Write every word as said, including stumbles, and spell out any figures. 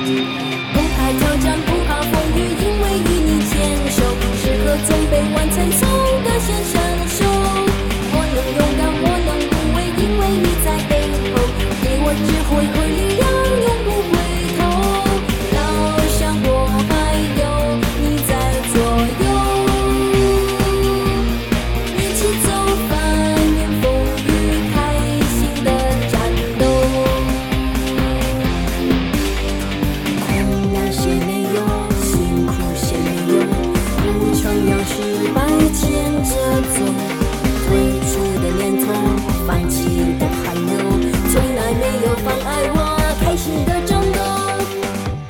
不怕挑战，不怕风雨，因为与你牵手，时刻总被完成，走得先成熟。我能勇敢，我能无畏，因为你在背后，给我智慧和力量，永不回头。老想我还有你在左右，一起走翻云覆雨，开心的战斗。苦难些没有，辛苦些没有，不常让失败牵着走。